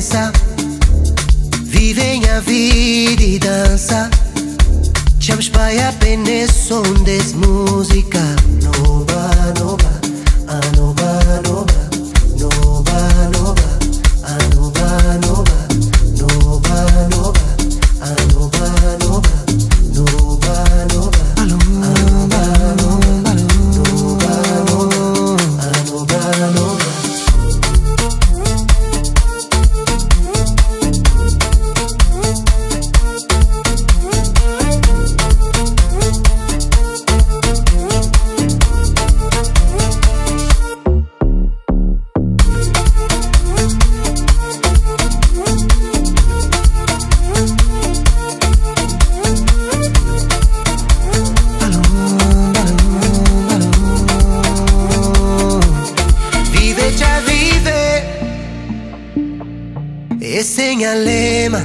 pensa, vive minha vida e dança. Cham spaia apenas som des música. Nova, nova, a nova, nova, nova, nova, a nova, nova, nova, nova, a nova, nova, nova, nova, a nova, nova, nova, a nova, nova. E segna lema,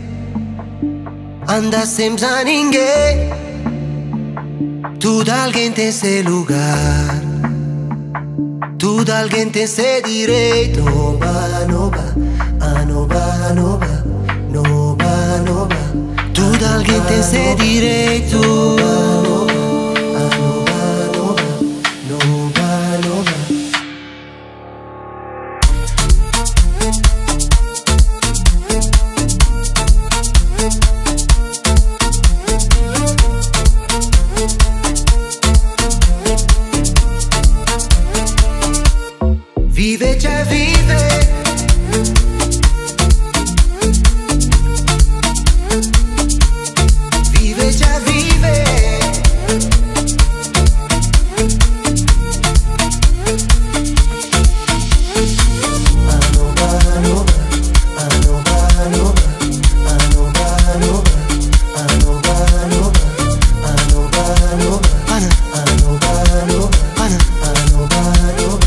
anda sempre a ninguém. Tudo alguém tem seu lugar, tudo alguém tem seu direito. Nova, nova, a nova, nova, nova, nova. Tudo alguém tem seu direito. Nova, a nova, nova, nova, nova. Vive, già vive. Vive, già vive. A nova, nova, a nova, nova, a nova, nova, a nova, nova, a nova, nova, a nova, nova, a nova, nova.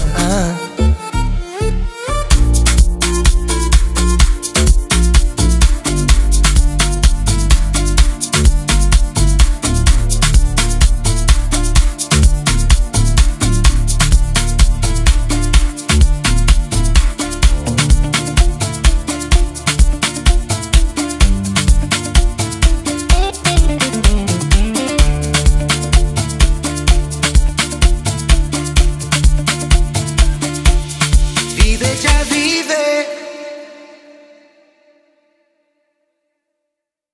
Vive, già vive.